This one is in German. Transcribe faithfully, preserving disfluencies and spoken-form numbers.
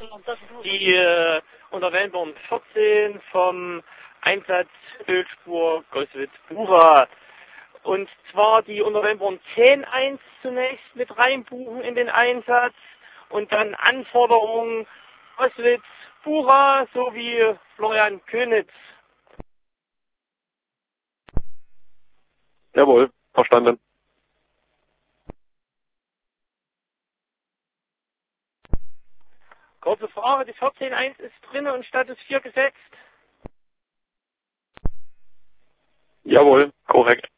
die äh, unter Wellenborn vierzehn vom Einsatz Ölspur Goswitz-Bura. Und zwar die unter Wellenborn zehn eins zunächst mit reinbuchen in den Einsatz und dann Anforderungen Goswitz-Bura sowie Florian Könitz. Jawohl, verstanden. Kurze Frage, die vierzehn eins ist drin und Status vier gesetzt. Jawohl, korrekt.